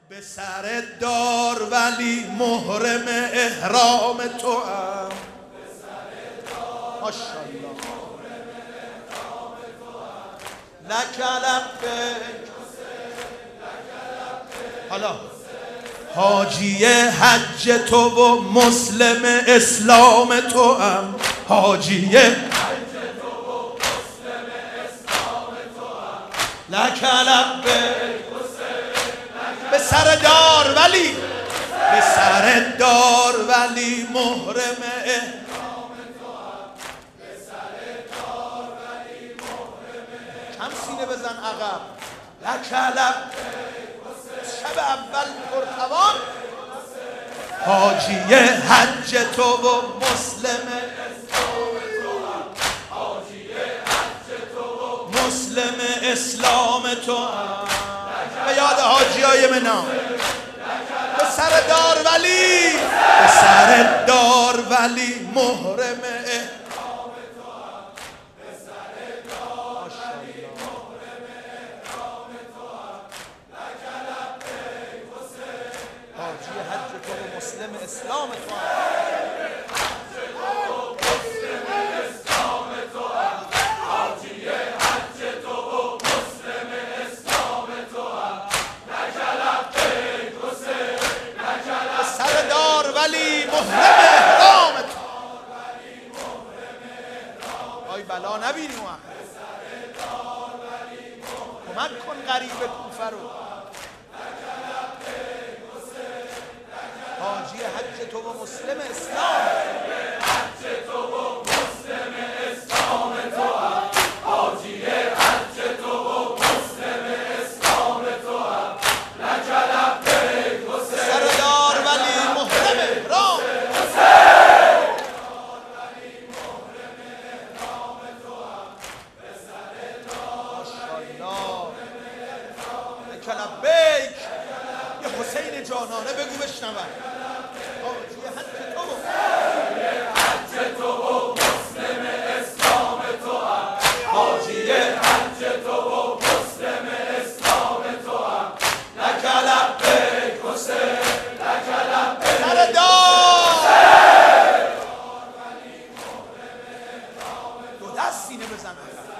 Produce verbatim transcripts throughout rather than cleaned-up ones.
به سر دار ولی محرم احرام تو هم، ماشاءالله لکلم به حالا حاجی حج تو و مسلم اسلام تو هم، حاجی حج تو و مسلم اسلام تو هم لکلم به به سر دار ولی به سر دار ولی محرم احرام تو هم، به سر دار ولی محرم کم سینه بزن عقب لکلم شب اول پرتوان حاجی حج تو و مسلم اسلام تو هم، حاجی حج تو و مسلم اسلام تو هم به یاد حاجی های منام به سر دار ولی به سر دار ولی محرم احرام تو هم، به سر دار ولی محرم احرام تو هم لکلم بیک حسین حاجی حج تو و مسلم اسلام تو هم، ولی محرم احرام تو آی بلا نبینی ما کمک کن غریب کوفه رو حاجی حج تو و مسلم اسلام حج تو و مسلم اسلام تو حاجی حج تو و مسلم اسلام تو لکلم بیک حسین سردار ولی محرم احرام لکلم بیک یه حسین جانانه بگو بشنون حاجی حج تو حج تو و مسلم اسلام تو حاجی حج تو و مسلم اسلام تو لکلم بیک حسین لکلم بیک سر دار دو دست سینه بزن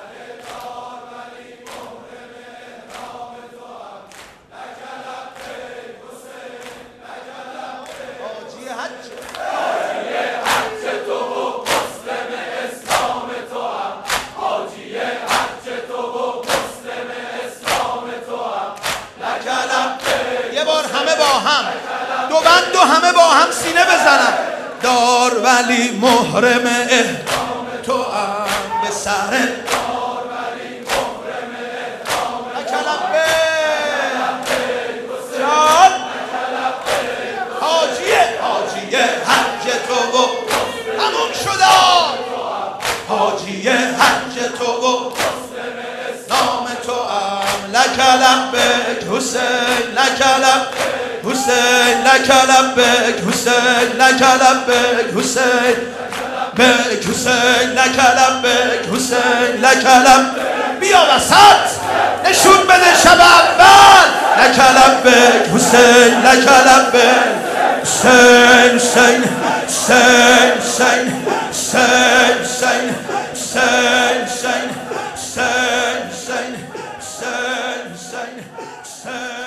همه با هم دو بند و همه با هم سینه بزنن دار ولی محرم احرام تو هم به سر دار ولی محرم احرام لکلم بیک جان حاجی حاجی حج تو و همون شد حاجی حج تو و نام تو هم لکلم بیک حسین لکلم حسین لکلم بیک حسین لکلم بیک حسین بیک حسین لکلم بیک حسین لکلم بیا وسط نشون بده شب اول لکلم بیک حسین لکلم بیک حسین حسین حسین حسین حسین حسین حسین حسین حسین حسین حسین حسین